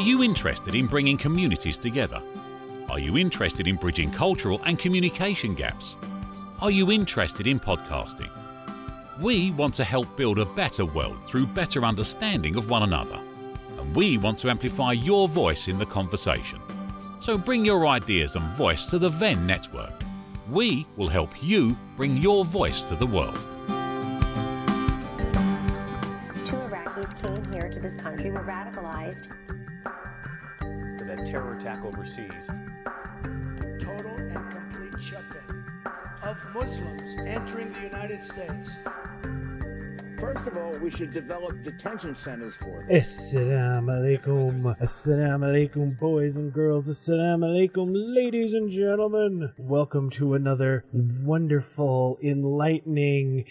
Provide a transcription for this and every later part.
Are you interested in bringing communities together? Are you interested in bridging cultural and communication gaps? Are you interested in podcasting? We want to help build a better world through better understanding of one another. And we want to amplify your voice in the conversation. So bring your ideas and voice to the Venn network. We will help you bring your voice to the world. 2 Iraqis came here to this country, were radicalized. For that terror attack overseas. Total and complete shutdown of Muslims entering the United States. First of all, we should develop detention centers for them. Assalamu alaikum. Assalamu alaikum, boys and girls. Assalamu alaikum, ladies and gentlemen. Welcome to another wonderful, enlightening,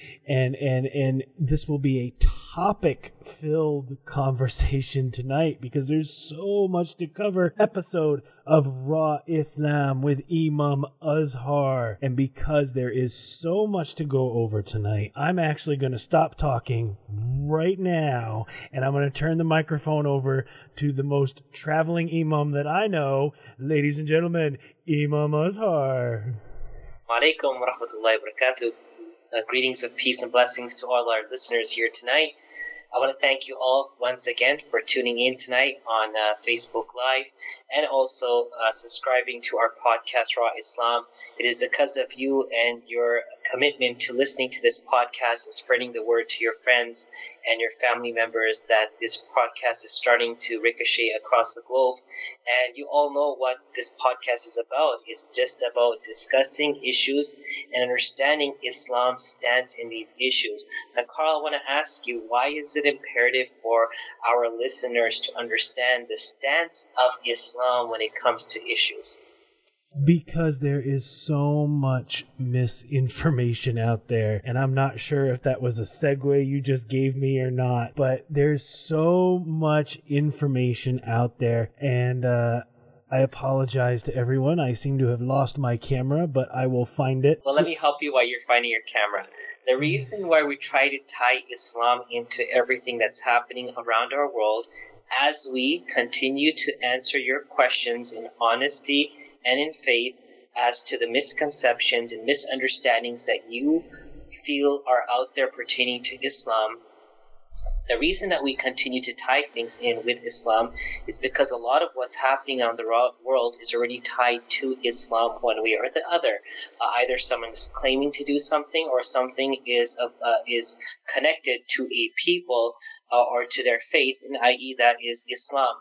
and this will be a topic-filled conversation tonight because there's so much to cover. Episode of Raw Islam with Imam Azhar. And because there is so much to go over tonight, I'm actually going to stop talking right now, and I'm going to turn the microphone over to the most traveling imam that I know. Ladies and gentlemen, Imam Azhar. Wa alaikum wa rahmatullahi wa barakatuh. Greetings of peace and blessings to all our listeners here tonight. I want to thank you all once again for tuning in tonight on Facebook Live and also subscribing to our podcast, Raw Islam. It is because of you and your commitment to listening to this podcast and spreading the word to your friends and your family members that this podcast is starting to ricochet across the globe. And you all know what this podcast is about. It's just about discussing issues and understanding Islam's stance in these issues. Now, Carl, I want to ask you, why is it imperative for our listeners to understand the stance of Islam when it comes to issues? Because there is so much misinformation out there, and I'm not sure if that was a segue you just gave me or not, but there's so much information out there, and I apologize to everyone. I seem to have lost my camera, but I will find it. Well, let me help you while you're finding your camera. The reason why we try to tie Islam into everything that's happening around our world, as we continue to answer your questions in honesty and in faith as to the misconceptions and misunderstandings that you feel are out there pertaining to Islam. The reason that we continue to tie things in with Islam is because a lot of what's happening on the world is already tied to Islam one way or the other. Either someone is claiming to do something, or something is connected to a people or to their faith, and i.e. that is Islam.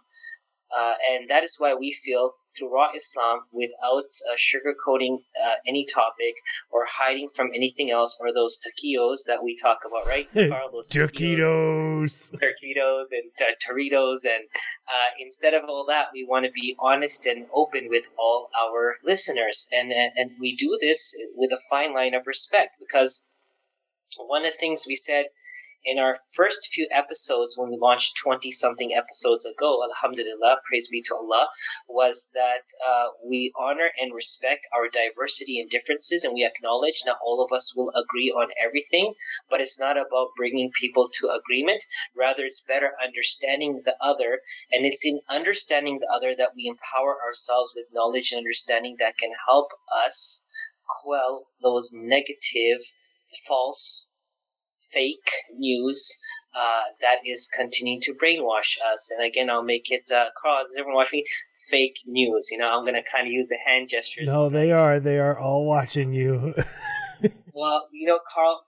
And that is why we feel through Raw Islam, without sugarcoating any topic or hiding from anything else, or those taquitos that we talk about, right, Carl? Those taquitos and Doritos, and instead of all that, we want to be honest and open with all our listeners, and we do this with a fine line of respect, because one of the things we said in our first few episodes, when we launched 20-something episodes ago, alhamdulillah, praise be to Allah, was that we honor and respect our diversity and differences, and we acknowledge not all of us will agree on everything, but it's not about bringing people to agreement. Rather, it's better understanding the other, and it's in understanding the other that we empower ourselves with knowledge and understanding that can help us quell those negative, false, fake news that is continuing to brainwash us. And again, I'll make it, Carl, does everyone watch me? Fake news. You know, I'm going to kind of use the hand gestures. No, they are all watching you. Well, you know, Carl,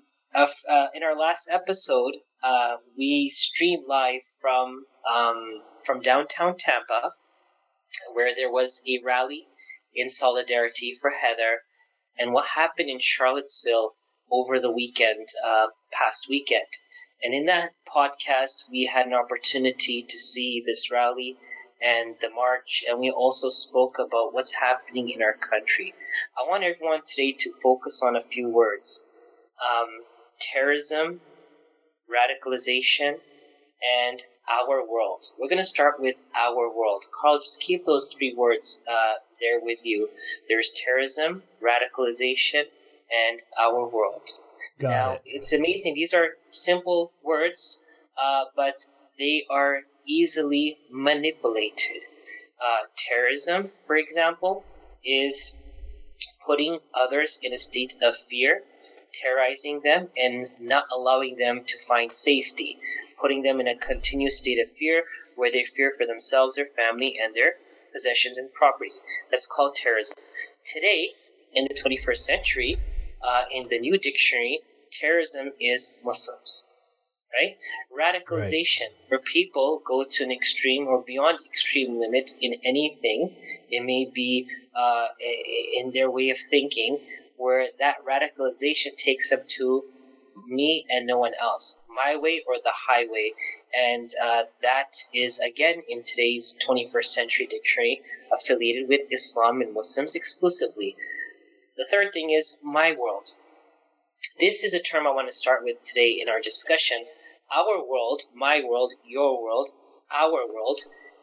in our last episode, we streamed live from downtown Tampa, where there was a rally in solidarity for Heather, and what happened in Charlottesville over the weekend, past weekend. And in that podcast, we had an opportunity to see this rally and the march, and we also spoke about what's happening in our country. I want everyone today to focus on a few words. Terrorism, radicalization, and our world. We're going to start with our world. Carl, just keep those 3 words there with you. There's terrorism, radicalization, and our world. Now, it's amazing. These are simple words, but they are easily manipulated. Terrorism, for example, is putting others in a state of fear, terrorizing them, and not allowing them to find safety, putting them in a continuous state of fear where they fear for themselves, their family, and their possessions and property. That's called terrorism. Today, in the 21st century, in the new dictionary, terrorism is Muslims. Right? Radicalization, where people go to an extreme or beyond extreme limit in anything. It may be in their way of thinking, where that radicalization takes them to me and no one else, my way or the highway. And that is, again, in today's 21st century dictionary, affiliated with Islam and Muslims exclusively. The third thing is my world. This is a term I want to start with today in our discussion. Our world, my world, your world, our world,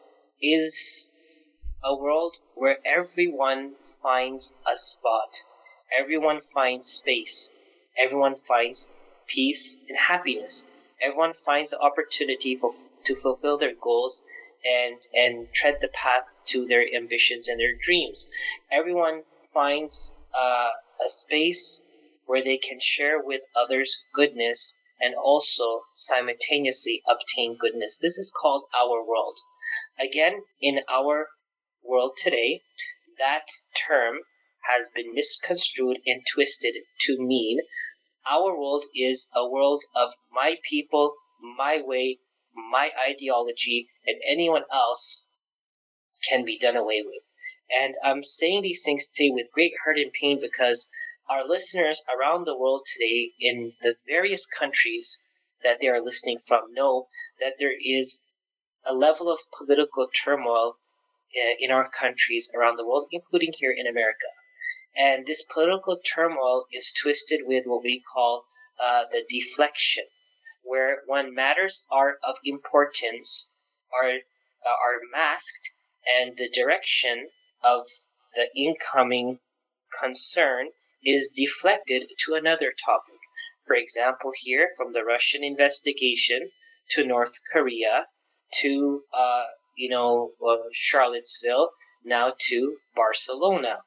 is a world where everyone finds a spot. Everyone finds space. Everyone finds peace and happiness. Everyone finds the opportunity to fulfill their goals and tread the path to their ambitions and their dreams. Everyone finds a space where they can share with others goodness and also simultaneously obtain goodness. This is called our world. Again, in our world today, that term has been misconstrued and twisted to mean our world is a world of my people, my way, my ideology, and anyone else can be done away with. And I'm saying these things today with great hurt and pain because our listeners around the world today in the various countries that they are listening from know that there is a level of political turmoil in our countries around the world, including here in America. And this political turmoil is twisted with what we call the deflection, where when matters are of importance are masked and the direction of the incoming concern is deflected to another topic. For example, here from the Russian investigation to North Korea to Charlottesville, now to Barcelona.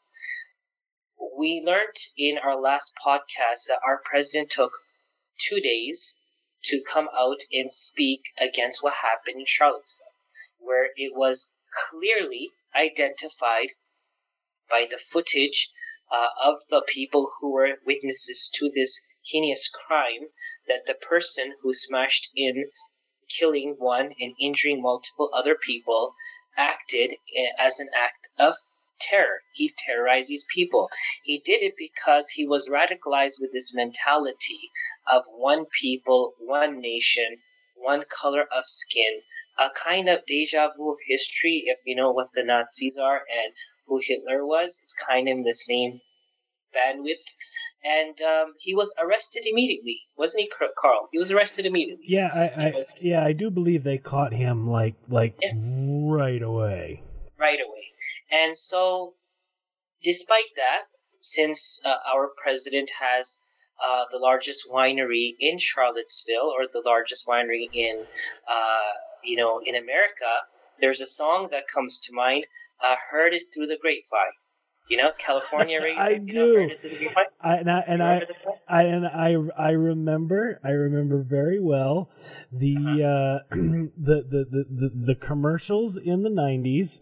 We learned in our last podcast that our president took 2 days to come out and speak against what happened in Charlottesville, where it was clearly identified by the footage of the people who were witnesses to this heinous crime that the person who smashed in, killing one and injuring multiple other people, acted as an act of terror. He terrorized these people. He did it because he was radicalized with this mentality of one people, one nation, one color of skin, a kind of deja vu of history. If you know what the Nazis are and who Hitler was, it's kind of in the same bandwidth. And he was arrested immediately, wasn't he, Carl? He was arrested immediately. Yeah, I do believe they caught him like right away. Right away. And so, despite that, since our president has the largest winery in Charlottesville, or the largest winery in America, there's a song that comes to mind. Heard it through the grapevine. California radio. I do. Heard it through the grapevine? I remember very well the the commercials in the 90s.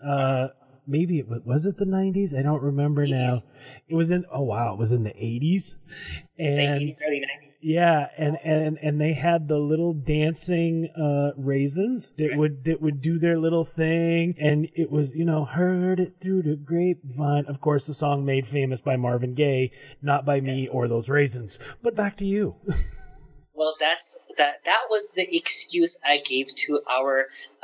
Maybe was it the 90s? I don't remember 80s. Now. It was in the 80s. And late 80s, early 90s. Yeah, and they had the little dancing raisins that would do their little thing, and it was, heard it through the grapevine. Of course, the song made famous by Marvin Gaye, not by me or those raisins. But back to you. Well, that was the excuse I gave to our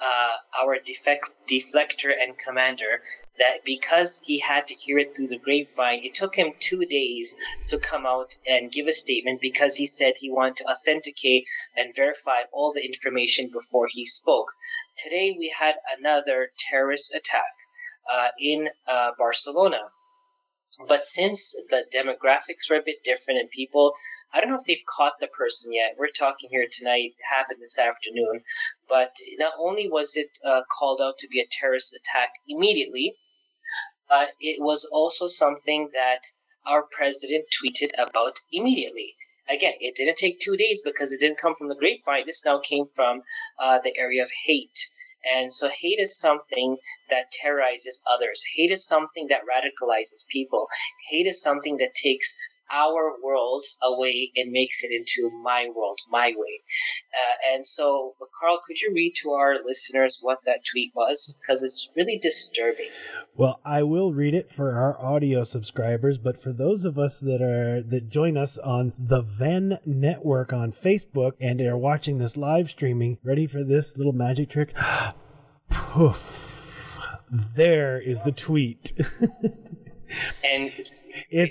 deflector and commander, that because he had to hear it through the grapevine, it took him 2 days to come out and give a statement, because he said he wanted to authenticate and verify all the information before he spoke. Today we had another terrorist attack in Barcelona. But since the demographics were a bit different and people, I don't know if they've caught the person yet. We're talking here tonight, it happened this afternoon. But not only was it called out to be a terrorist attack immediately, it was also something that our president tweeted about immediately. Again, it didn't take 2 days because it didn't come from the grapevine. This now came from the area of hate. And so hate is something that terrorizes others. Hate is something that radicalizes people. Hate is something that takes our world away and makes it into my world, my way. And so, Carl, could you read to our listeners what that tweet was? Because it's really disturbing. Well, I will read it for our audio subscribers, but for those of us that join us on the Venn Network on Facebook and are watching this live streaming, ready for this little magic trick? Poof. There is the tweet. And it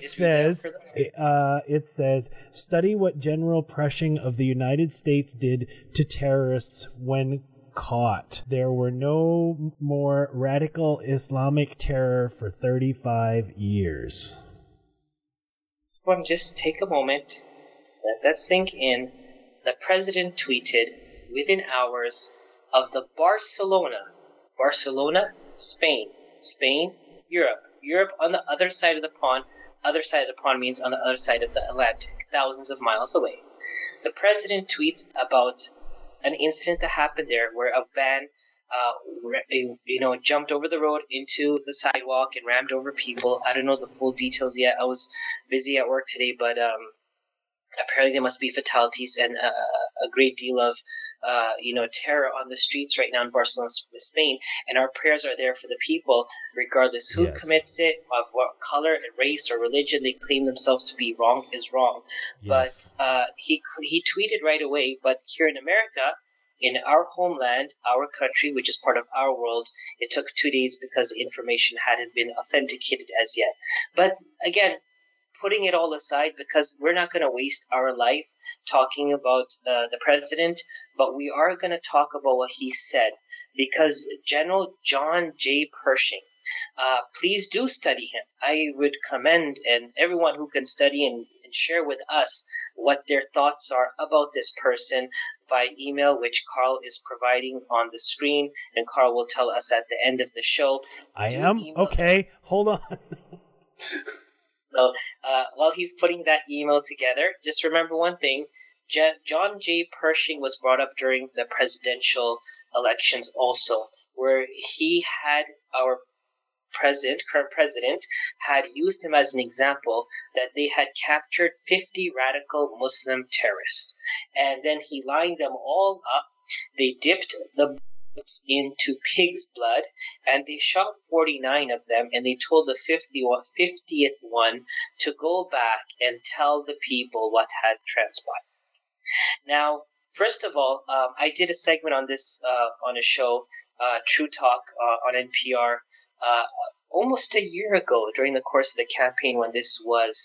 says, study what General Pershing of the United States did to terrorists when caught. There were no more radical Islamic terror for 35 years. Well, just take a moment. Let that sink in. The president tweeted within hours of the Barcelona, Spain, Europe on the other side of the pond. Other side of the pond means on the other side of the Atlantic, thousands of miles away. The president tweets about an incident that happened there where a van, jumped over the road into the sidewalk and rammed over people. I don't know the full details yet. I was busy at work today, but apparently there must be fatalities and a great deal of terror on the streets right now in Barcelona, Spain. And our prayers are there for the people, regardless who commits it, of what color, race, or religion they claim themselves to be. Wrong is wrong. Yes. But he tweeted right away. But here in America, in our homeland, our country, which is part of our world, it took 2 days because information hadn't been authenticated as yet. But again, putting it all aside, because we're not going to waste our life talking about the president, but we are going to talk about what he said, because General John J. Pershing, please do study him. I would commend and everyone who can study and share with us what their thoughts are about this person by email, which Carl is providing on the screen, and Carl will tell us at the end of the show. Okay, hold on. So while he's putting that email together, just remember one thing. John J. Pershing was brought up during the presidential elections also, where he had our current president, had used him as an example that they had captured 50 radical Muslim terrorists. And then he lined them all up. They dipped the into pig's blood, and they shot 49 of them, and they told the 50th one to go back and tell the people what had transpired. Now, first of all, I did a segment on this on a show, True Talk on NPR, almost a year ago during the course of the campaign when this was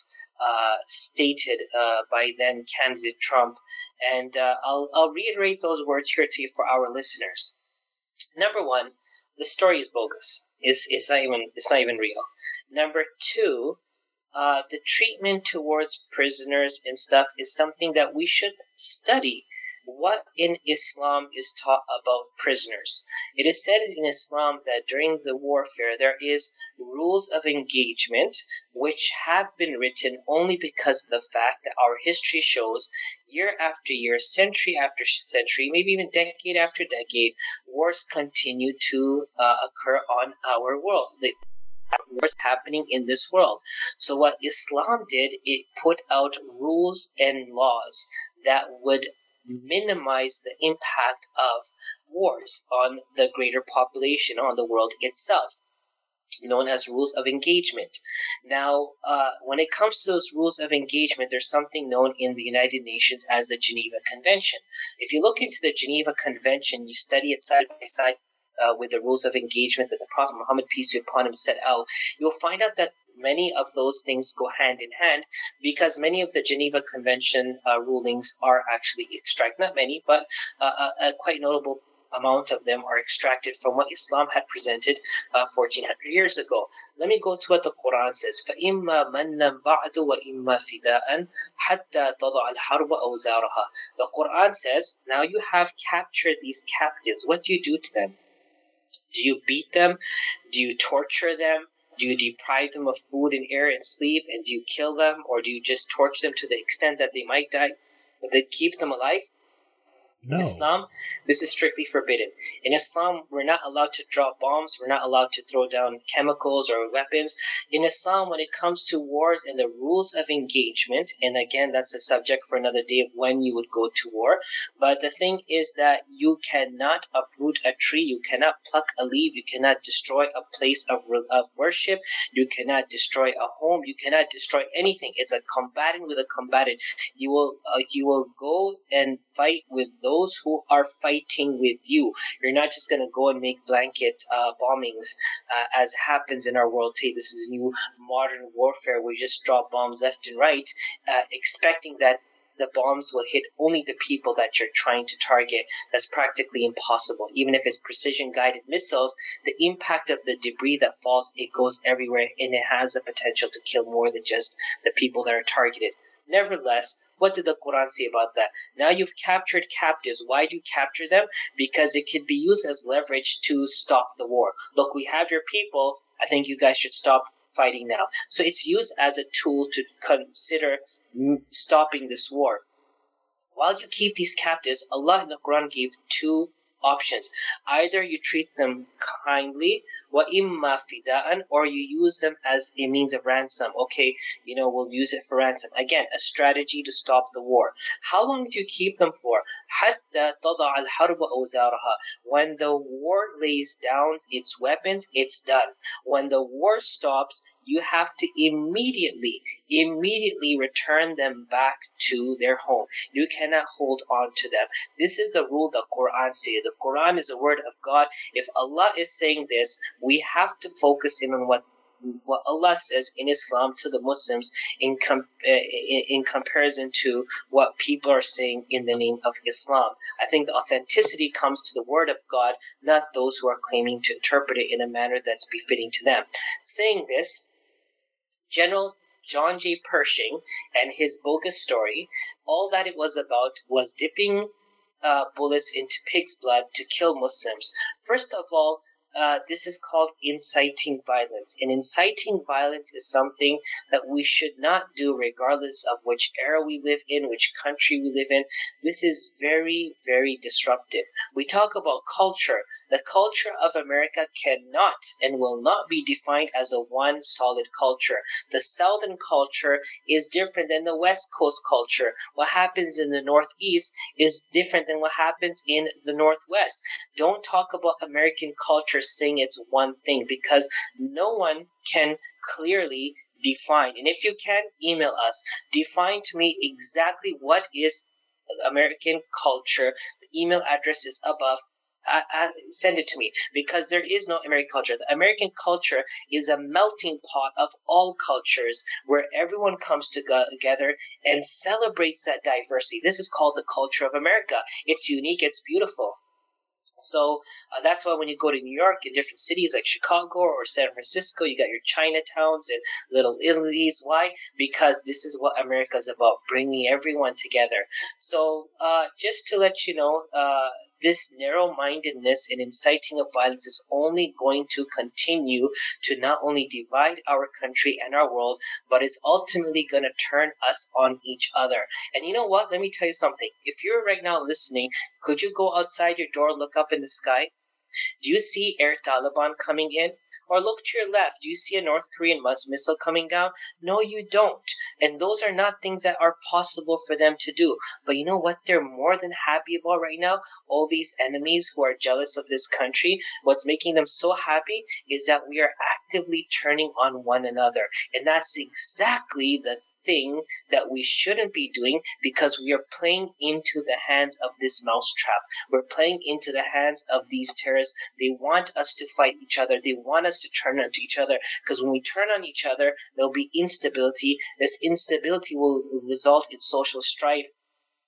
stated by then candidate Trump, and I'll reiterate those words here to you for our listeners. Number one, the story is bogus. It's not even real. Number two, the treatment towards prisoners and stuff is something that we should study. What in Islam is taught about prisoners? It is said in Islam that during the warfare there is rules of engagement which have been written only because of the fact that our history shows year after year, century after century, maybe even decade after decade, wars continue to occur on our world. Wars happening in this world. So what Islam did, it put out rules and laws that would minimize the impact of wars on the greater population, on the world itself, known as rules of engagement. Now, when it comes to those rules of engagement, there's something known in the United Nations as the Geneva Convention. If you look into the Geneva Convention, you study it side by side with the rules of engagement that the Prophet Muhammad, peace be upon him, set out, you'll find out that many of those things go hand in hand, because many of the Geneva Convention rulings are actually extract, not many, but a quite notable amount of them are extracted from what Islam had presented 1400 years ago. Let me go to what the Quran says. فَإِمَّا مَنًّا بَعْدُ وَإِمَّا فِدَاءً حَتَّى تَضَعَ الْحَرْبَ أَوْزَارَهَا. The Quran says, now you have captured these captives. What do you do to them? Do you beat them? Do you torture them? Do you deprive them of food and air and sleep? And do you kill them? Or do you just torture them to the extent that they might die? But that keeps them alive? No. In Islam, this is strictly forbidden. In Islam, we're not allowed to drop bombs. We're not allowed to throw down chemicals or weapons. In Islam, when it comes to wars and the rules of engagement, and again, that's a subject for another day of when you would go to war. But the thing is that you cannot uproot a tree. You cannot pluck a leaf. You cannot destroy a place of worship. You cannot destroy a home. You cannot destroy anything. It's a combatant with a combatant. You will go and fight with those who are fighting with you. You're not just going to go and make blanket bombings as happens in our world today. This is new modern warfare where you just drop bombs left and right, expecting that the bombs will hit only the people that you're trying to target. That's practically impossible. Even if it's precision-guided missiles, the impact of the debris that falls, it goes everywhere, and it has the potential to kill more than just the people that are targeted. Nevertheless, what did the Quran say about that? Now you've captured captives. Why do you capture them? Because it can be used as leverage to stop the war. Look, we have your people. I think you guys should stop fighting now. So it's used as a tool to consider stopping this war. While you keep these captives, Allah in the Quran gave two options. Either you treat them kindly, وَإِمَّا فِدَاءً, or you use them as a means of ransom. Okay, we'll use it for ransom. Again, a strategy to stop the war. How long do you keep them for? حَتَّى تَضَعَ الْحَرْبَ أَوْزَارَهَا. When the war lays down its weapons, it's done. When the war stops, you have to immediately return them back to their home. You cannot hold on to them. This is the rule the Quran says. The Quran is the word of God. If Allah is saying this, we have to focus in on what Allah says in Islam to the Muslims in comparison to what people are saying in the name of Islam. I think the authenticity comes to the word of God, not those who are claiming to interpret it in a manner that's befitting to them. Saying this, General John J. Pershing and his bogus story, all that it was about was dipping bullets into pig's blood to kill Muslims. First of all, this is called inciting violence. And inciting violence is something that we should not do regardless of which era we live in, which country we live in. This is very, very disruptive. We talk about culture. The culture of America cannot and will not be defined as a one solid culture. The Southern culture is different than the West Coast culture. What happens in the Northeast is different than what happens in the Northwest. Don't talk about American culture saying it's one thing, because no one can clearly define. And if you can, email us. Define to me exactly what is American culture. The email address is above. Send it to me, because there is no American culture. The American culture is a melting pot of all cultures where everyone comes together and celebrates that diversity. This is called the culture of America. It's unique. It's beautiful. So that's why when you go to New York and different cities like Chicago or San Francisco, you got your Chinatowns and Little Italies. Why? Because this is what America is about, bringing everyone together. So just to let you know, this narrow-mindedness and inciting of violence is only going to continue to not only divide our country and our world, but is ultimately going to turn us on each other. And you know what? Let me tell you something. If you're right now listening, could you go outside your door, look up in the sky? Do you see Air Taliban coming in? Or look to your left. Do you see a North Korean missile coming down? No, you don't. And those are not things that are possible for them to do. But you know what they're more than happy about right now? All these enemies who are jealous of this country, what's making them so happy is that we are actively turning on one another. And that's exactly the thing that we shouldn't be doing, because we are playing into the hands of this mousetrap. We're playing into the hands of these terrorists. They want us to fight each other. They want us to turn on each other, because when we turn on each other, there'll be instability. This instability will result in social strife.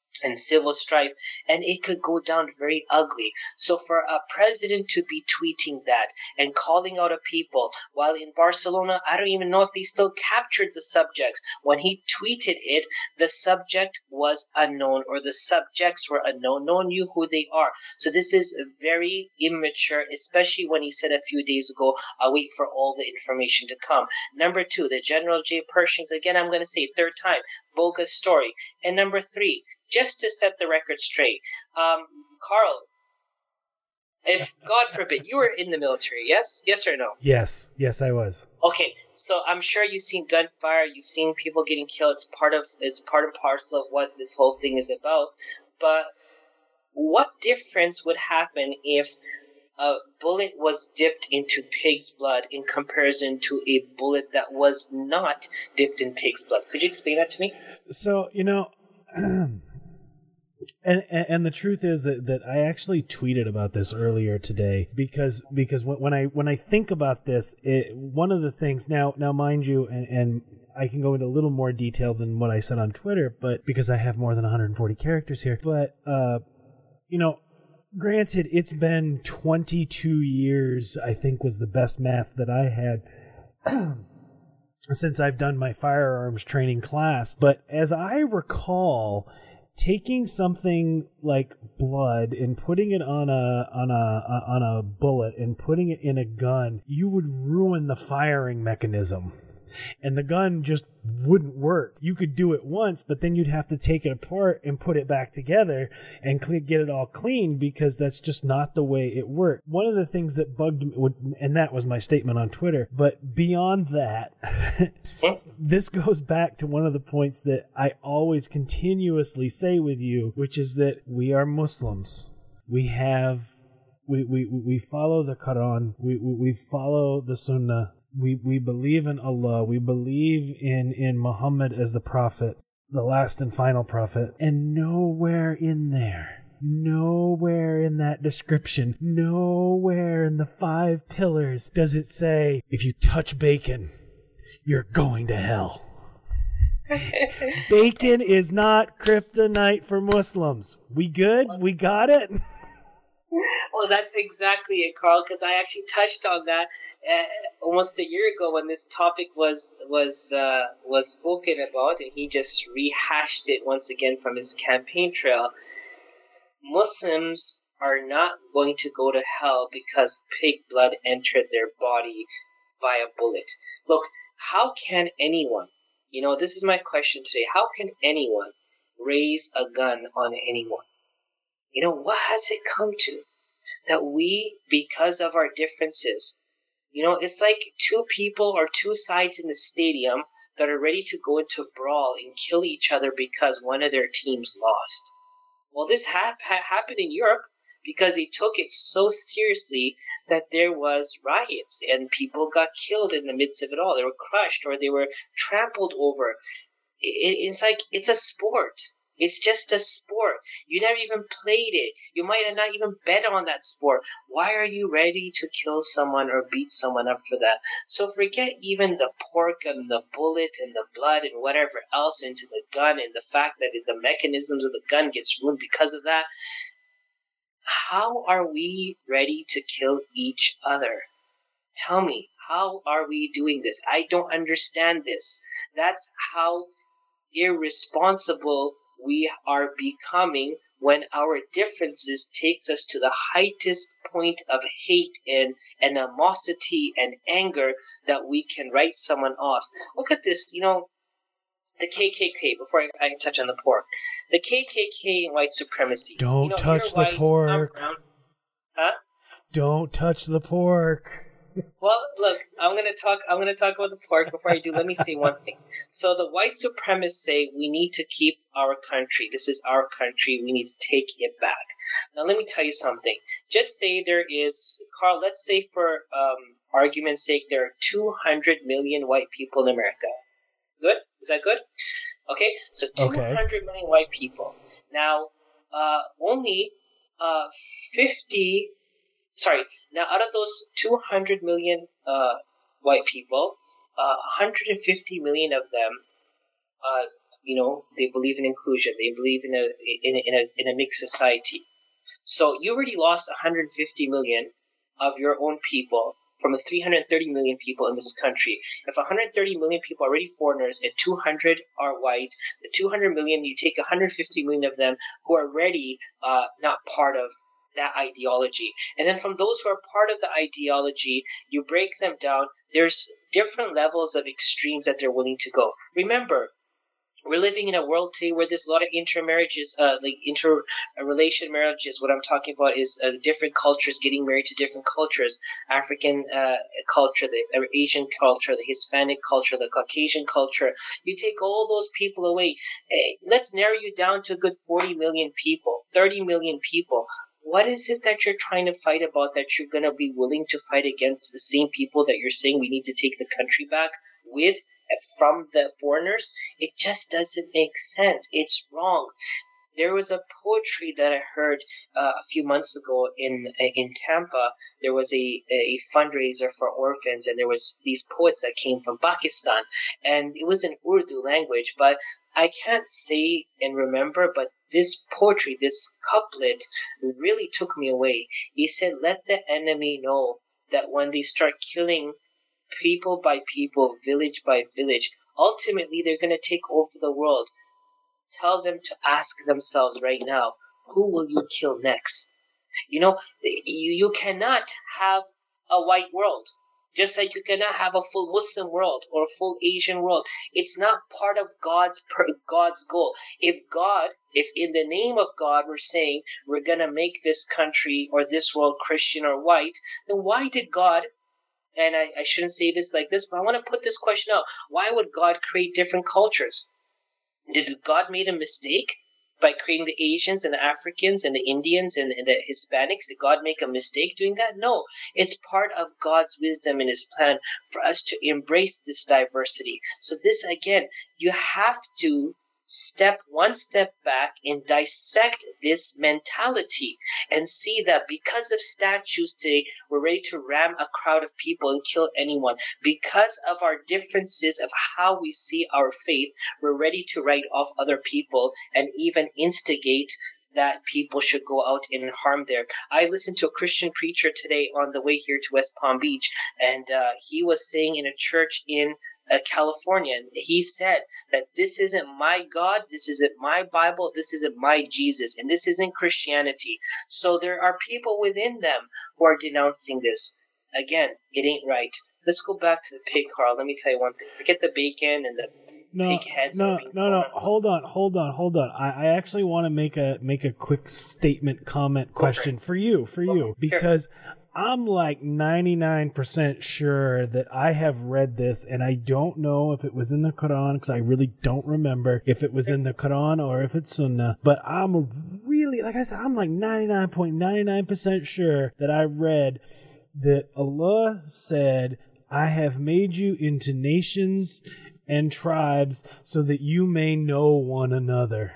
and civil strife, and it could go down very ugly. So for a president to be tweeting that and calling out a people, while in Barcelona, I don't even know if they still captured the subjects. When he tweeted it, the subject was unknown, or the subjects were unknown. No one knew who they are. So this is very immature, especially when he said a few days ago, I'll wait for all the information to come. Number 2, the General J. Pershing's, again, I'm going to say third time, bogus story. And number 3, just to set the record straight, Carl, if, God forbid, you were in the military, yes? Yes or no? Yes, I was. Okay, so I'm sure you've seen gunfire, you've seen people getting killed. It's part and parcel of what this whole thing is about. But what difference would happen if a bullet was dipped into pig's blood in comparison to a bullet that was not dipped in pig's blood? Could you explain that to me? So, And the truth is that I actually tweeted about this earlier today because when I think about this, one of the things now mind you, and I can go into a little more detail than what I said on Twitter, but because I have more than 140 characters here, but granted, it's been 22 years, I think was the best math that I had since I've done my firearms training class. But as I recall, taking something like blood and putting it on a bullet and putting it in a gun, you would ruin the firing mechanism. And the gun just wouldn't work. You could do it once, but then you'd have to take it apart and put it back together and get it all clean, because that's just not the way it worked. One of the things that bugged me, and that was my statement on Twitter, but beyond that, this goes back to one of the points that I always continuously say with you, which is that we are Muslims. We follow the Quran. We follow the Sunnah. We believe in Allah. We believe in Muhammad as the prophet, the last and final prophet. And nowhere in that description, nowhere in the 5 pillars does it say, if you touch bacon, you're going to hell. Bacon is not kryptonite for Muslims. We good? We got it? Well, that's exactly it, Carl, because I actually touched on that almost a year ago when this topic was spoken about, and he just rehashed it once again from his campaign trail. Muslims are not going to go to hell because pig blood entered their body via bullet. Look, how can anyone, this is my question today, how can anyone raise a gun on anyone? What has it come to? That we, because of our differences, it's like 2 people or 2 sides in the stadium that are ready to go into brawl and kill each other because one of their teams lost. Well, this happened in Europe because they took it so seriously that there was riots and people got killed in the midst of it all. They were crushed or they were trampled over. It's like, it's a sport. It's just a sport. You never even played it. You might have not even bet on that sport. Why are you ready to kill someone or beat someone up for that? So forget even the pork and the bullet and the blood and whatever else into the gun, and the fact that the mechanisms of the gun gets ruined because of that. How are we ready to kill each other? Tell me, how are we doing this? I don't understand this. That's how irresponsible we are becoming when our differences takes us to the highest point of hate and animosity and anger that we can write someone off. Look at this, the KKK, before I touch on the pork. The KKK and white supremacy. Don't touch the pork. Huh? Don't touch the pork. Well, look, I'm gonna talk about the pork. Before I do, let me say one thing. So the white supremacists say we need to keep our country. This is our country. We need to take it back. Now, let me tell you something. Just say there is, Carl, let's say for argument's sake, there are 200 million white people in America. Good? Is that good? Okay, so 200 million white people. Now, only 50... Sorry, now out of those 200 million white people, 150 million of them they believe in inclusion. They believe in a mixed society. So you already lost 150 million of your own people from the 330 million people in this country. If 130 million people are already foreigners and 200 are white, the 200 million, you take 150 million of them who are already not part of that ideology. And then from those who are part of the ideology, you break them down. There's different levels of extremes that they're willing to go. Remember, we're living in a world today where there's a lot of intermarriages, interrelation marriages. What I'm talking about is different cultures getting married to different cultures. African culture, the Asian culture, the Hispanic culture, the Caucasian culture. You take all those people away. Let's narrow you down to a good 40 million people, 30 million people. What is it that you're trying to fight about that you're going to be willing to fight against the same people that you're saying we need to take the country back with? From the foreigners? It just doesn't make sense. It's wrong. There was a poetry that I heard a few months ago in Tampa. There was a fundraiser for orphans, and there was these poets that came from Pakistan, and it was in Urdu language, but I can't say and remember, but this poetry, this couplet really took me away. He said, "Let the enemy know that when they start killing people by people, village by village, ultimately they're going to take over the world. Tell them to ask themselves right now, who will you kill next?" You cannot have a white world, just like you cannot have a full Muslim world or a full Asian world. It's not part of God's goal. If in the name of God we're saying we're going to make this country or this world Christian or white, then why did God, and I shouldn't say this like this, but I want to put this question out. Why would God create different cultures? Did God make a mistake by creating the Asians and the Africans and the Indians and the Hispanics? Did God make a mistake doing that? No. It's part of God's wisdom and His plan for us to embrace this diversity. So this, again, you have to step one step back and dissect this mentality and see that because of statues today, we're ready to ram a crowd of people and kill anyone. Because of our differences of how we see our faith, we're ready to write off other people and even instigate that people should go out and harm there. I listened to a Christian preacher today on the way here to West Palm Beach, and he was saying in a church in California, and he said that this isn't my God, this isn't my Bible, this isn't my Jesus, and this isn't Christianity. So there are people within them who are denouncing this. Again, it ain't right. Let's go back to the pig, Carl. Let me tell you one thing. Forget the bacon and the pig heads. No. Hold on. I actually want to make a quick statement, comment, question for you, because I'm like 99% sure that I have read this, and I don't know if it was in the Quran, because I really don't remember if it was in the Quran or if it's Sunnah, but I'm really, like I said, I'm like 99.99% sure that I read that Allah said, "I have made you into nations and tribes so that you may know one another."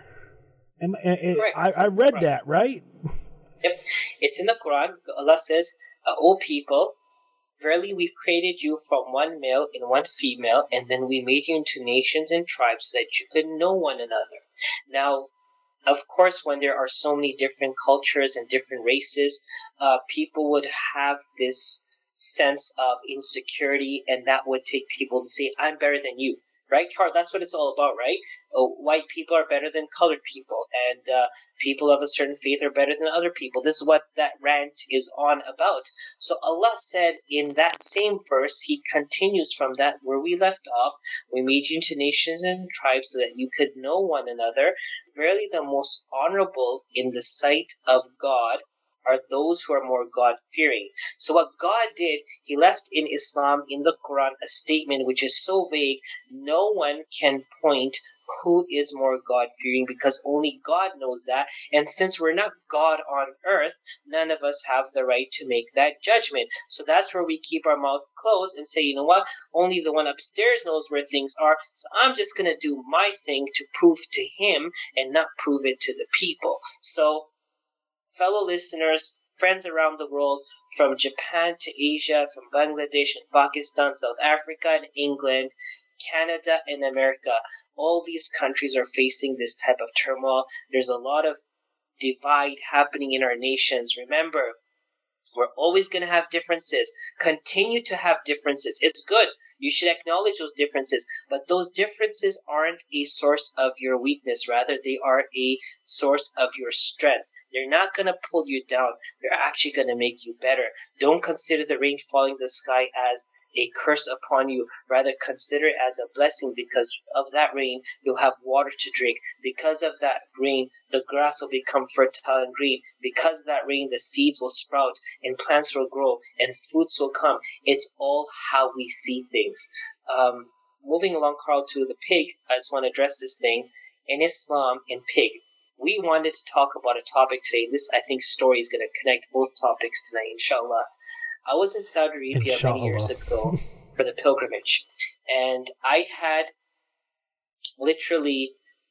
I read that, right? Yep. It's in the Quran. Allah says, "O people, verily we've created you from one male and one female, and then we made you into nations and tribes so that you could know one another." Now, of course, when there are so many different cultures and different races, people would have this sense of insecurity, and that would take people to say, "I'm better than you." Right, Carl? That's what it's all about, right? White people are better than colored people, and people of a certain faith are better than other people. This is what that rant is on about. So Allah said in that same verse, He continues from that where we left off, "We made you into nations and tribes so that you could know one another. Verily the most honorable in the sight of God are those who are more God-fearing." So what God did, He left in Islam, in the Quran, a statement which is so vague, no one can point who is more God-fearing, because only God knows that. And since we're not God on earth, none of us have the right to make that judgment. So that's where we keep our mouth closed and say, you know what, only the one upstairs knows where things are, so I'm just going to do my thing to prove to Him and not prove it to the people. So, fellow listeners, friends around the world, from Japan to Asia, from Bangladesh and Pakistan, South Africa and England, Canada and America, all these countries are facing this type of turmoil. There's a lot of divide happening in our nations. Remember, we're always going to have differences. Continue to have differences. It's good. You should acknowledge those differences. But those differences aren't a source of your weakness. Rather, they are a source of your strength. They're not going to pull you down. They're actually going to make you better. Don't consider the rain falling in the sky as a curse upon you. Rather, consider it as a blessing. Because of that rain, you'll have water to drink. Because of that rain, the grass will become fertile and green. Because of that rain, the seeds will sprout and plants will grow and fruits will come. It's all how we see things. Moving along, Carl, to the pig, I just want to address this thing. In Islam and pig, we wanted to talk about a topic today. This, I think, story is going to connect both topics tonight, inshallah. I was in Saudi Arabia many years ago for the pilgrimage, and I had literally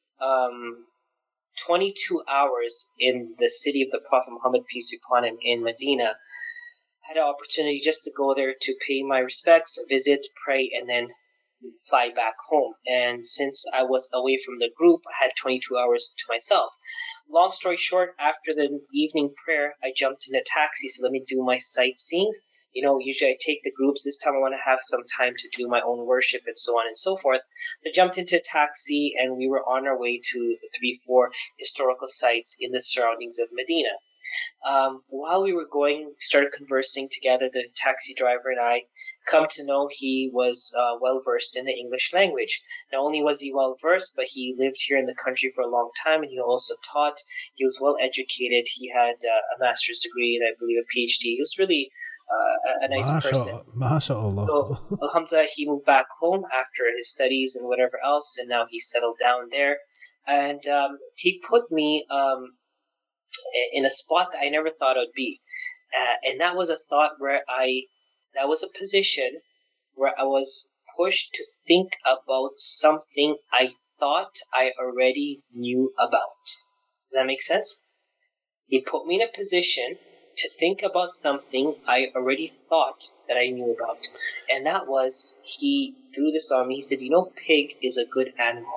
22 hours in the city of the Prophet Muhammad, peace be upon him, in Medina. I had an opportunity just to go there to pay my respects, visit, pray, and then fly back home. And since I was away from the group, I had 22 hours to myself. Long story short, after the evening prayer, I jumped in a taxi, so let me do my sightseeing. You know, usually I take the groups. This time I want to have some time to do my own worship and so on and so forth. So I jumped into a taxi, and we were on our way to 3-4 historical sites in the surroundings of Medina. While we were going, we started conversing together, the taxi driver and I. Come to know he was well versed in the English language. Not only was he well versed, but he lived here in the country for a long time, and he also taught. He was well educated. He had a master's degree and I believe a PhD. He was really a nice person. MashaAllah. So, alhamdulillah, he moved back home after his studies and whatever else, and now he's settled down there. And he put me in a spot that I never thought I'd be. And that was a thought where that was a position where I was pushed to think about something I thought I already knew about. Does that make sense? He put me in a position to think about something I already thought that I knew about. And that was, he threw this on me. He said, you know, pig is a good animal.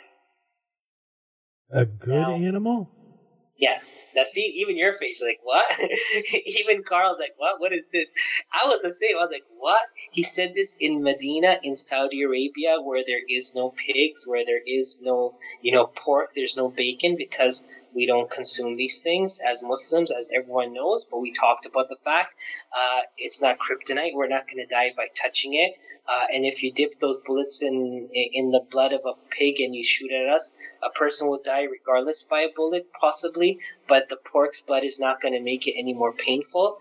A good animal? Yeah. Now, see, even your face, you're like, what? Even Carl's like, what? What is this? I was the same. I was like, what? He said this in Medina, in Saudi Arabia, where there is no pigs, where there is no, pork, there's no bacon, because we don't consume these things as Muslims, as everyone knows. But we talked about the fact it's not kryptonite. We're not going to die by touching it. And if you dip those bullets in the blood of a pig and you shoot at us, a person will die regardless by a bullet, possibly. But the pork's blood is not going to make it any more painful.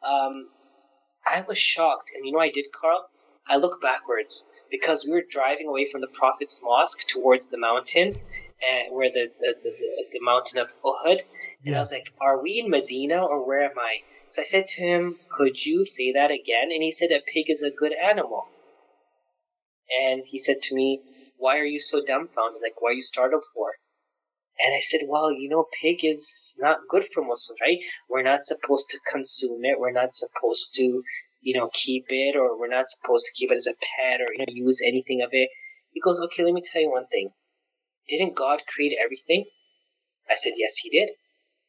I was shocked. And you know what I did, Carl? I looked backwards because we were driving away from the Prophet's Mosque towards the mountain, where the mountain of Uhud. And I was like, are we in Medina or where am I? So I said to him, could you say that again? And he said, a pig is a good animal. And he said to me, why are you so dumbfounded? Like, why are you startled for? And I said, well, pig is not good for Muslims, right? We're not supposed to consume it. We're not supposed to, keep it, or we're not supposed to keep it as a pet or, use anything of it. He goes, okay, let me tell you one thing. Didn't God create everything? I said, yes, he did.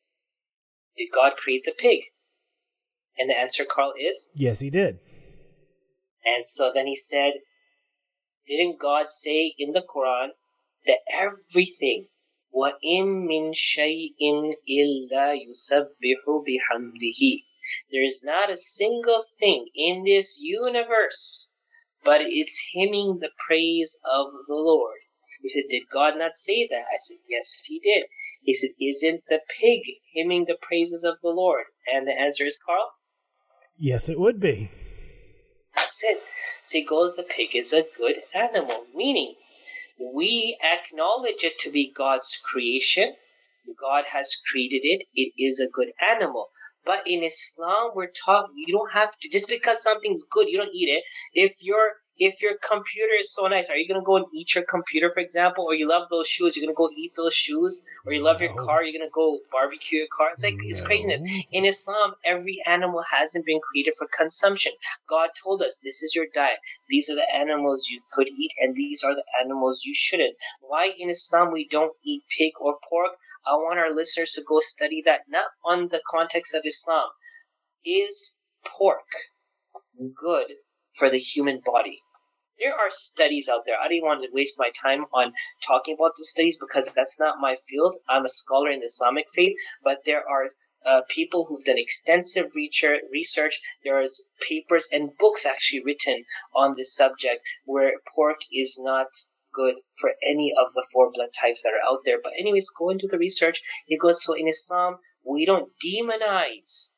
Did God create the pig? And the answer, Carl, is? Yes, he did. And so then he said, didn't God say in the Quran that everything, وَإِن مِّن شَيْءٍ إِلَّا يُسَبِّحُ بِحَمْدِهِ, there is not a single thing in this universe, but it's hymning the praise of the Lord. He said, did God not say that? I said, yes, he did. He said, isn't the pig hymning the praises of the Lord? And the answer is, Carl? Yes, it would be. That's it. So he goes, the pig is a good animal, meaning we acknowledge it to be God's creation. God has created it. It is a good animal. But in Islam, we're taught you don't have to, just because something's good, you don't eat it. If your computer is so nice, are you going to go and eat your computer, for example? Or you love those shoes, you're going to go eat those shoes? Or you love your car, you're going to go barbecue your car? It's like, it's craziness. In Islam, every animal hasn't been created for consumption. God told us, this is your diet. These are the animals you could eat, and these are the animals you shouldn't. Why in Islam we don't eat pig or pork? I want our listeners to go study that, not on the context of Islam. Is pork good for the human body? There are studies out there. I didn't want to waste my time on talking about those studies because that's not my field. I'm a scholar in the Islamic faith, but there are people who've done extensive research. There is papers and books actually written on this subject where pork is not good for any of the 4 blood types that are out there. But anyways, go into the research. It goes, so in Islam, we don't demonize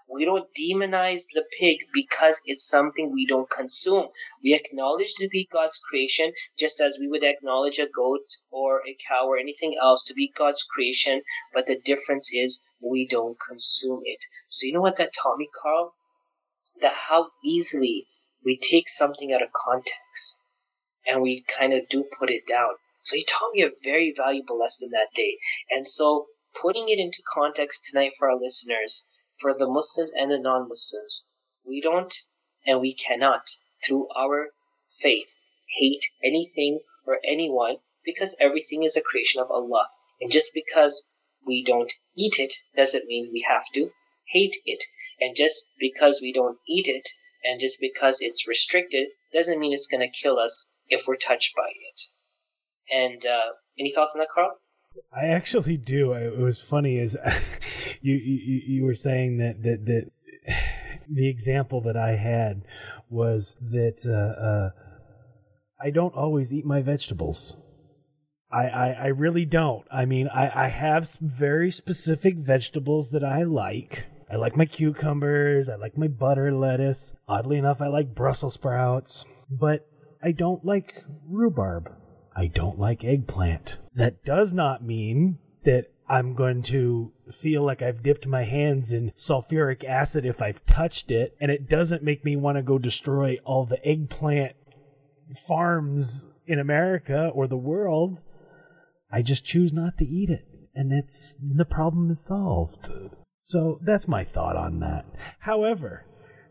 the pig because it's something we don't consume. We acknowledge to be God's creation just as we would acknowledge a goat or a cow or anything else to be God's creation, but the difference is we don't consume it. So you know what that taught me, Carl? That how easily we take something out of context and we kind of do put it down. So he taught me a very valuable lesson that day. And so putting it into context tonight for our listeners, for the Muslims and the non-Muslims, we don't and we cannot, through our faith, hate anything or anyone because everything is a creation of Allah. And just because we don't eat it doesn't mean we have to hate it. And just because we don't eat it and just because it's restricted doesn't mean it's going to kill us if we're touched by it. And any thoughts on that, Carl? I actually do. It was funny is you were saying that the example that I had was that I don't always eat my vegetables. I really don't. I mean, I have some very specific vegetables that I like. I like my cucumbers. I like my butter lettuce. Oddly enough, I like Brussels sprouts. But I don't like rhubarb. I don't like eggplant. That does not mean that I'm going to feel like I've dipped my hands in sulfuric acid if I've touched it, and it doesn't make me want to go destroy all the eggplant farms in America or the world. I just choose not to eat it, and the problem is solved. So that's my thought on that. However,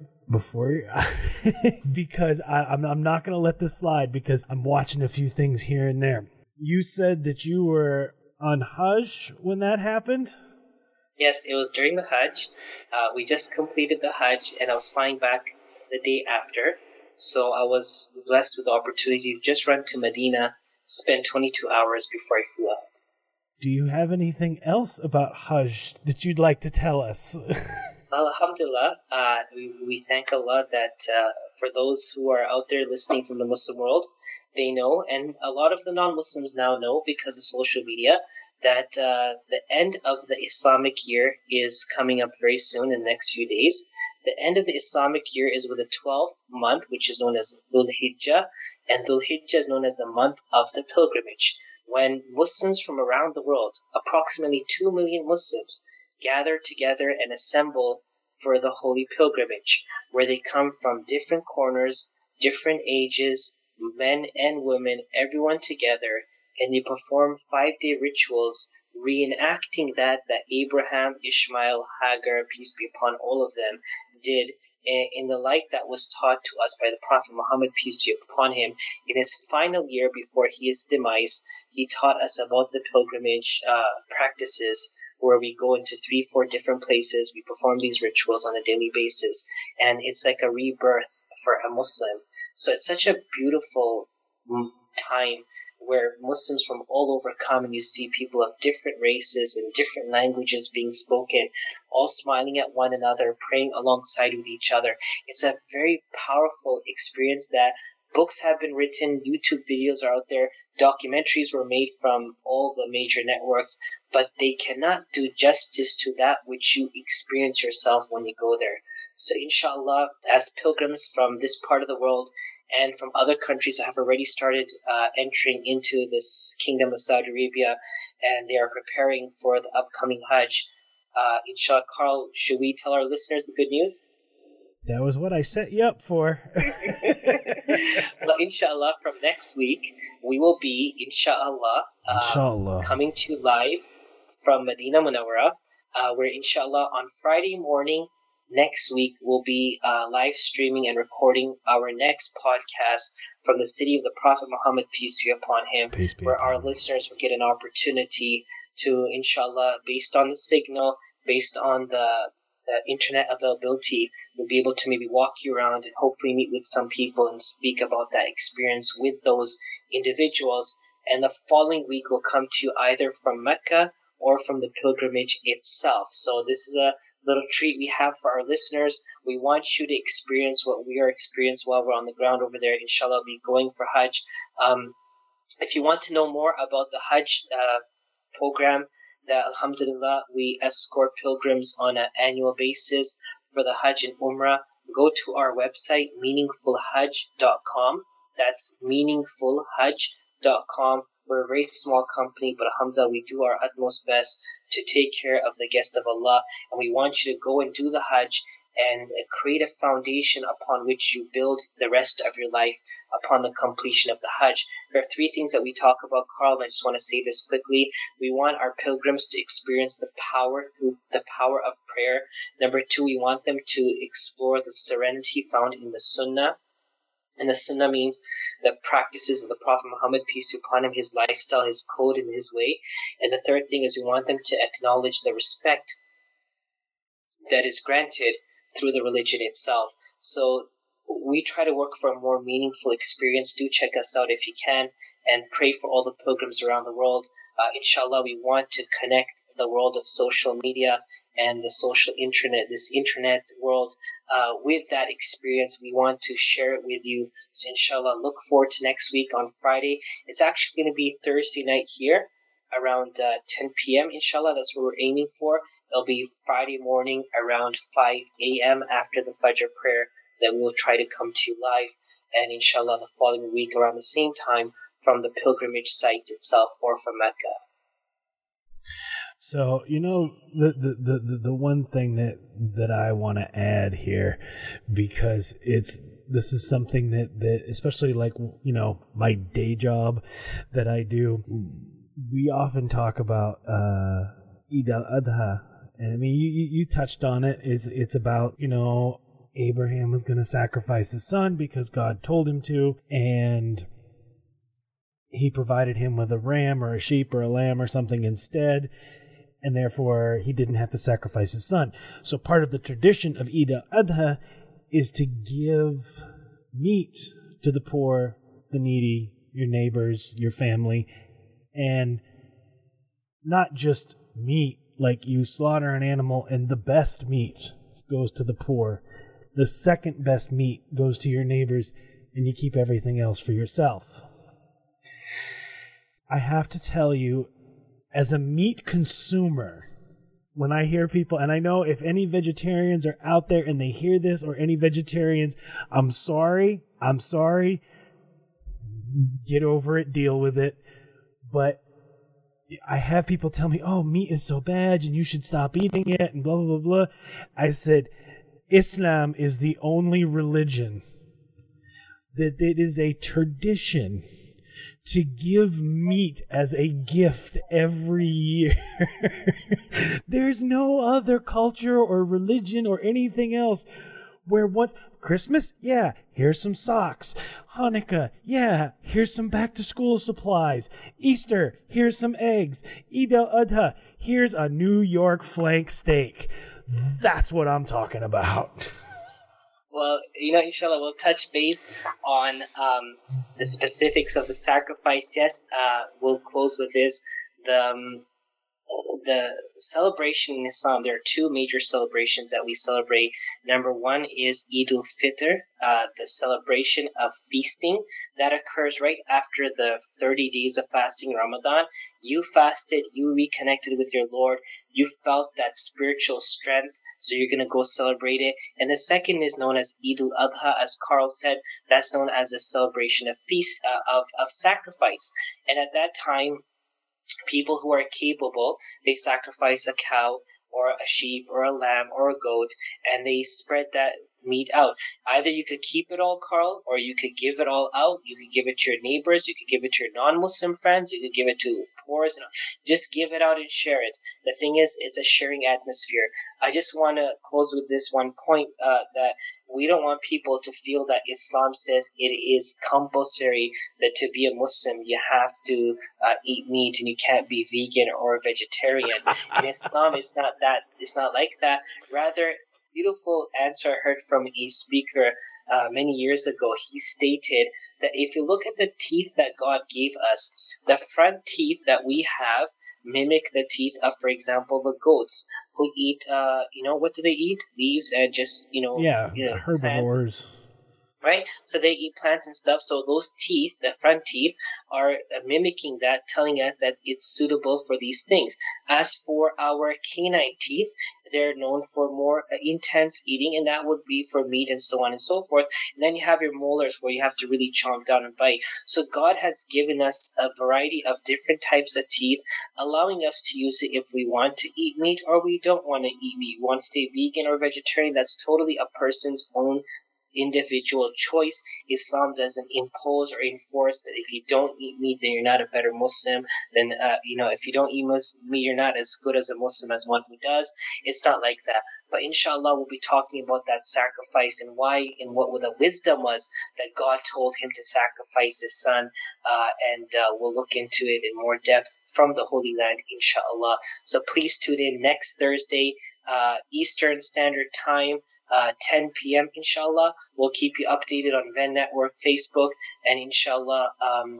because I'm not going to let this slide because I'm watching a few things here and there. You said that you were on Hajj when that happened? Yes, it was during the Hajj. We just completed the Hajj and I was flying back the day after. So I was blessed with the opportunity to just run to Medina, spend 22 hours before I flew out. Do you have anything else about Hajj that you'd like to tell us? Alhamdulillah, we thank Allah that for those who are out there listening from the Muslim world, they know, and a lot of the non-Muslims now know because of social media, that the end of the Islamic year is coming up very soon in the next few days. The end of the Islamic year is with the 12th month, which is known as Dhul Hijjah, and Dhul Hijjah is known as the month of the pilgrimage, when Muslims from around the world, approximately 2 million Muslims, gather together and assemble for the holy pilgrimage, where they come from different corners, different ages, men and women, everyone together, and they perform 5-day rituals reenacting that Abraham, Ishmael, Hagar, peace be upon all of them, did in the light that was taught to us by the Prophet Muhammad, peace be upon him. In his final year before his demise, he taught us about the pilgrimage practices, where we go into 3-4 different places. We perform these rituals on a daily basis, and it's like a rebirth for a Muslim. So it's such a beautiful time where Muslims from all over come, and you see people of different races and different languages being spoken, all smiling at one another, praying alongside with each other. It's a very powerful experience that books have been written, YouTube videos are out there, documentaries were made from all the major networks, but they cannot do justice to that which you experience yourself when you go there. So inshallah, as pilgrims from this part of the world and from other countries that have already started entering into this Kingdom of Saudi Arabia, and they are preparing for the upcoming Hajj. Inshallah, Carl, should we tell our listeners the good news? That was what I set you up for. Well, inshallah, from next week, we will be, inshallah, coming to you live from Medina Munawwara, where inshallah on Friday morning next week we'll be live streaming and recording our next podcast from the city of the Prophet Muhammad, peace be upon him, where our listeners will get an opportunity to, inshallah, based on the signal, based on the internet availability, we'll be able to maybe walk you around and hopefully meet with some people and speak about that experience with those individuals. And the following week will come to you either from Mecca or from the pilgrimage itself. So this is a little treat we have for our listeners. We want you to experience what we are experiencing while we're on the ground over there. Inshallah, we'll be going for Hajj. If you want to know more about the Hajj program, that alhamdulillah we escort pilgrims on an annual basis for the Hajj and Umrah, go to our website meaningfulhajj.com. That's meaningfulhajj.com. We're a very small company, but alhamdulillah we do our utmost best to take care of the guest of Allah, and we want you to go and do the Hajj and create a foundation upon which you build the rest of your life upon the completion of the Hajj. There are three things that we talk about, Carl, and I just want to say this quickly. We want our pilgrims to experience the power through the power of prayer. Number two, we want them to explore the serenity found in the Sunnah. And the Sunnah means the practices of the Prophet Muhammad, peace be upon him, his lifestyle, his code, and his way. And the third thing is we want them to acknowledge the respect that is granted through the religion itself. So we try to work for a more meaningful experience. Do check us out if you can, and pray for all the pilgrims around the world. Inshallah, we want to connect the world of social media and the social internet, this internet world, with that experience. We want to share it with you. So inshallah, look forward to next week on Friday. It's actually going to be Thursday night here around 10 p.m. Inshallah, that's what we're aiming for. It'll be Friday morning around 5 a.m. after the Fajr prayer. Then we'll try to come to you live, and inshallah the following week around the same time from the pilgrimage site itself or from Mecca. So, you know, the one thing that I want to add here, because this is something that especially like, you know, my day job that I do, we often talk about Eid al-Adha. And I mean, you touched on it. It's about, you know, Abraham was going to sacrifice his son because God told him to, and he provided him with a ram or a sheep or a lamb or something instead, and therefore he didn't have to sacrifice his son. So part of the tradition of Eid al-Adha is to give meat to the poor, the needy, your neighbors, your family, and not just meat, like you slaughter an animal and the best meat goes to the poor. The second best meat goes to your neighbors, and you keep everything else for yourself. I have to tell you, as a meat consumer, when I hear people, and I know if any vegetarians are out there and they hear this, or any vegetarians, I'm sorry, get over it, deal with it, but I have people tell me, oh, meat is so bad and you should stop eating it and blah, blah, blah, blah. I said, Islam is the only religion that it is a tradition to give meat as a gift every year. There's no other culture or religion or anything else where once Christmas, yeah, here's some socks. Hanukkah, yeah, here's some back to school supplies. Easter, here's some eggs. Eid al-Adha, here's a New York flank steak. That's what I'm talking about. Well, you know, inshallah, we'll touch base on the specifics of the sacrifice. Yes, we'll close with this. The the celebration in Islam, there are two major celebrations that we celebrate. Number one is Eid al-Fitr, the celebration of feasting that occurs right after the 30 days of fasting Ramadan. You fasted, you reconnected with your Lord, you felt that spiritual strength, so you're going to go celebrate it. And the second is known as Eid al-Adha, as Carl said. That's known as a celebration of feast, of sacrifice. And at that time, people who are capable, they sacrifice a cow or a sheep or a lamb or a goat, and they spread that meat out. Either you could keep it all, Carl, or you could give it all out. You could give it to your neighbors, you could give it to your non-Muslim friends, you could give it to poor. Just give it out and share it. The thing is, it's a sharing atmosphere. I just want to close with this one point, that we don't want people to feel that Islam says it is compulsory that to be a Muslim you have to eat meat and you can't be vegan or vegetarian. In Islam, it's not that. It's not like that. Rather, beautiful answer I heard from a speaker many years ago. He stated that if you look at the teeth that God gave us, the front teeth that we have mimic the teeth of, for example, the goats who eat, what do they eat? Leaves and just, herbivores. Plants. Right? So they eat plants and stuff. So those teeth, the front teeth, are mimicking that, telling us that it's suitable for these things. As for our canine teeth, they're known for more intense eating, and that would be for meat and so on and so forth. And then you have your molars where you have to really chomp down and bite. So God has given us a variety of different types of teeth, allowing us to use it if we want to eat meat or we don't want to eat meat. We want to stay vegan or vegetarian. That's totally a person's own individual choice. Islam doesn't impose or enforce that if you don't eat meat, then you're not a better Muslim. Then, if you don't eat meat, you're not as good as a Muslim as one who does. It's not like that. But inshallah, we'll be talking about that sacrifice and why and what the wisdom was that God told him to sacrifice his son. And we'll look into it in more depth from the Holy Land, inshallah. So please tune in next Thursday, Eastern Standard Time, 10 p.m. inshallah. We'll keep you updated on Venn Network, Facebook, and inshallah,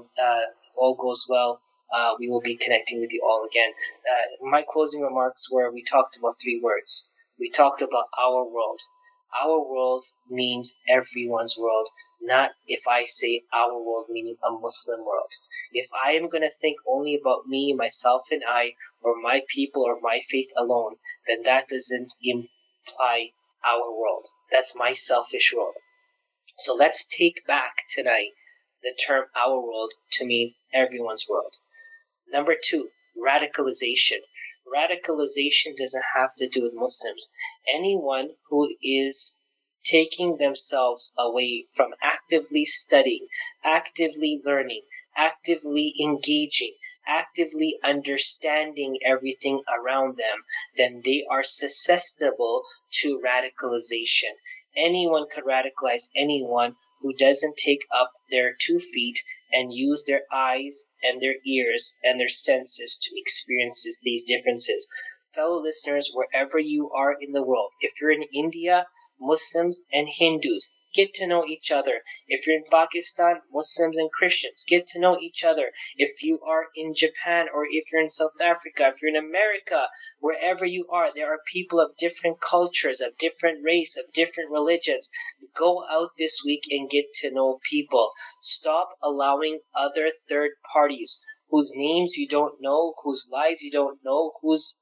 if all goes well, we will be connecting with you all again. My closing remarks were, we talked about three words. We talked about our world. Our world means everyone's world, not if I say our world meaning a Muslim world. If I am going to think only about me, myself, and I, or my people or my faith alone, then that doesn't imply our world. That's my selfish world. So let's take back tonight the term our world to mean everyone's world. Number two, radicalization. Radicalization doesn't have to do with Muslims. Anyone who is taking themselves away from actively studying, actively learning, actively engaging, actively understanding everything around them, then they are susceptible to radicalization. Anyone could radicalize anyone who doesn't take up their 2 feet and use their eyes and their ears and their senses to experience these differences. Fellow listeners, wherever you are in the world, if you're in India, Muslims and Hindus, get to know each other. If you're in Pakistan, Muslims and Christians, get to know each other. If you are in Japan or if you're in South Africa, if you're in America, wherever you are, there are people of different cultures, of different race, of different religions. Go out this week and get to know people. Stop allowing other third parties whose names you don't know, whose lives you don't know, whose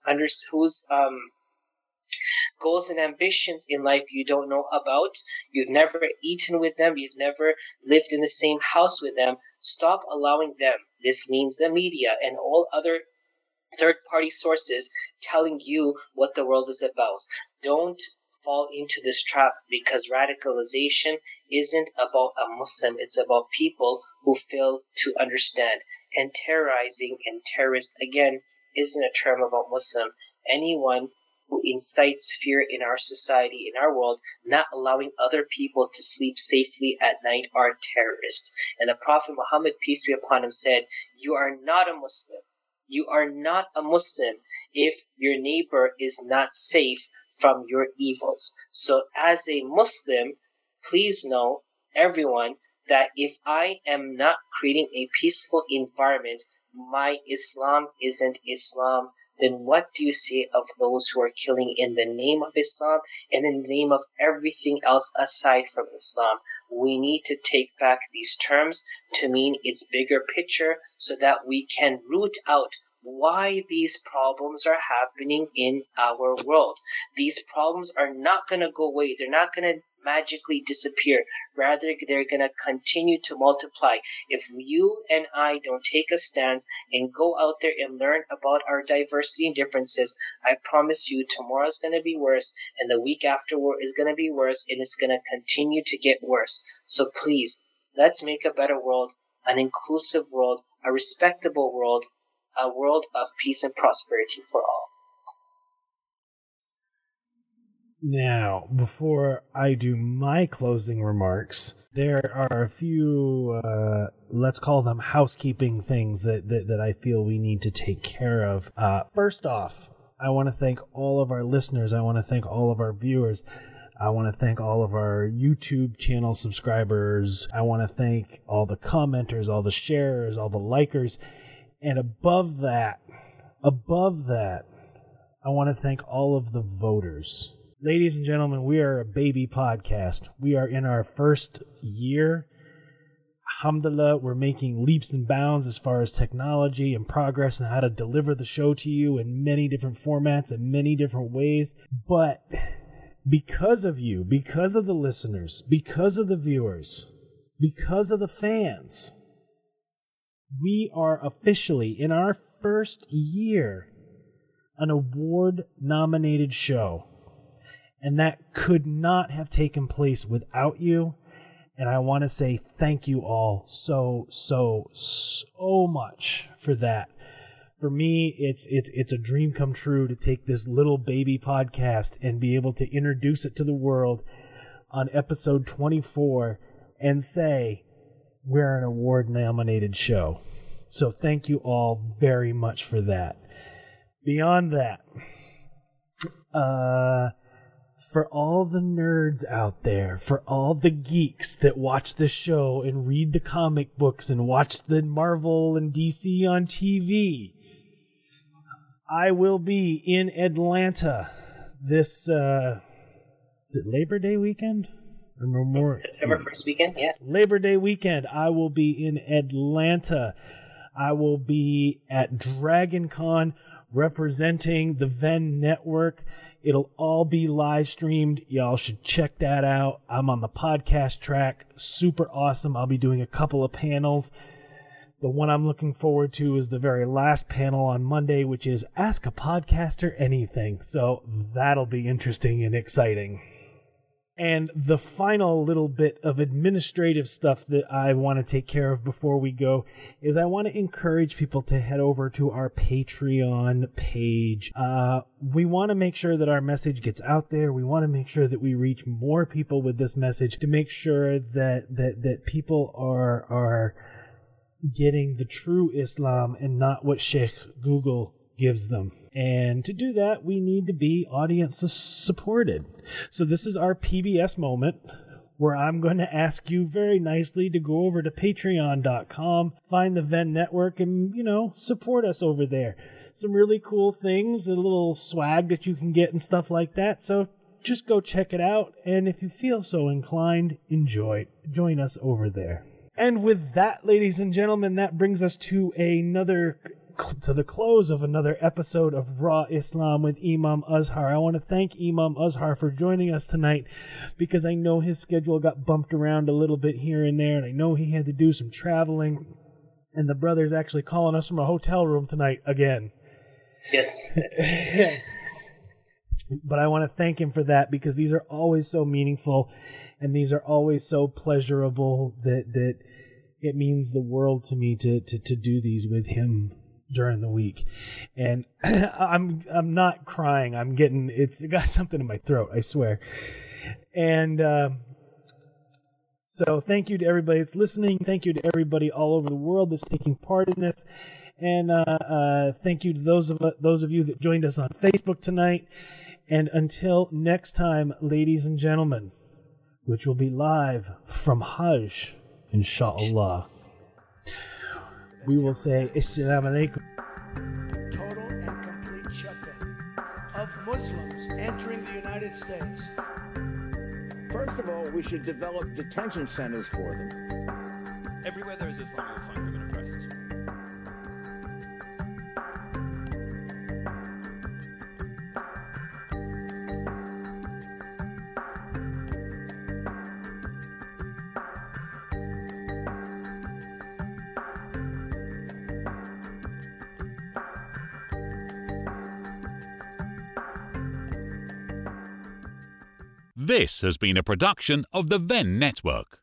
goals and ambitions in life you don't know about. You've never eaten with them. You've never lived in the same house with them. Stop allowing them. This means the media and all other third-party sources telling you what the world is about. Don't fall into this trap, because radicalization isn't about a Muslim. It's about people who fail to understand. And terrorizing and terrorist, again, isn't a term about Muslim. Anyone who incites fear in our society, in our world, not allowing other people to sleep safely at night, are terrorists. And the Prophet Muhammad, peace be upon him, said, you are not a Muslim. You are not a Muslim if your neighbor is not safe from your evils. So as a Muslim, please know, everyone, that if I am not creating a peaceful environment, my Islam isn't Islam. then what do you say of those who are killing in the name of Islam and in the name of everything else aside from Islam? We need to take back these terms to mean its bigger picture so that we can root out why these problems are happening in our world. These problems are not going to go away. They're not going to magically disappear. Rather, they're going to continue to multiply. If you and I don't take a stance and go out there and learn about our diversity and differences, I promise you tomorrow's going to be worse, and the week afterward is going to be worse, and it's going to continue to get worse. So please, let's make a better world, an inclusive world, a respectable world, a world of peace and prosperity for all. Now, before I do my closing remarks, there are a few, let's call them housekeeping things that I feel we need to take care of. First off, I want to thank all of our listeners. I want to thank all of our viewers. I want to thank all of our YouTube channel subscribers. I want to thank all the commenters, all the sharers, all the likers. And above that, I want to thank all of the voters. Ladies and gentlemen, we are a baby podcast. We are in our first year. Alhamdulillah, we're making leaps and bounds as far as technology and progress and how to deliver the show to you in many different formats and many different ways. But because of you, because of the listeners, because of the viewers, because of the fans, we are officially, in our first year, an award-nominated show. And that could not have taken place without you. And I want to say thank you all so much for that. For me, it's a dream come true to take this little baby podcast and be able to introduce it to the world on episode 24 and say we're an award-nominated show. So thank you all very much for that. Beyond that, for all the nerds out there, for all the geeks that watch the show and read the comic books and watch the Marvel and DC on TV, I will be in Atlanta this, is it Labor Day weekend? Or September 1st weekend, yeah. Labor Day weekend, I will be in Atlanta. I will be at Dragon Con representing the Venn Network. It'll all be live streamed. Y'all should check that out. I'm on the podcast track. Super awesome. I'll be doing a couple of panels. The one I'm looking forward to is the very last panel on Monday, which is Ask a Podcaster Anything. So that'll be interesting and exciting. And the final little bit of administrative stuff that I want to take care of before we go is I want to encourage people to head over to our Patreon page. We want to make sure that our message gets out there. We want to make sure that we reach more people with this message to make sure that people are getting the true Islam and not what Sheikh Google gives them. And to do that, we need to be audience supported. So this is our PBS moment where I'm going to ask you very nicely to go over to patreon.com, find the Venn Network, and, support us over there. Some really cool things, a little swag that you can get and stuff like that. So just go check it out. And if you feel so inclined, join us over there. And with that, ladies and gentlemen, that brings us to the close of another episode of Raw Islam with Imam Azhar. I want to thank Imam Azhar for joining us tonight because I know his schedule got bumped around a little bit here and there, and I know he had to do some traveling, and the brother's actually calling us from a hotel room tonight again. Yes. But I want to thank him for that because these are always so meaningful and these are always so pleasurable that it means the world to me to do these with him during the week. And I'm not crying. It got something in my throat, I swear. And so thank you to everybody that's listening. Thank you to everybody all over the world that's taking part in this. And thank you to those of you that joined us on Facebook tonight. And until next time, ladies and gentlemen, which will be live from Hajj, inshallah, we will say Assalamu alaikum. Total and complete United States. First of all, we should develop detention centers for them. Everywhere there is Islam, you'll find women oppressed. This has been a production of the Venn Network.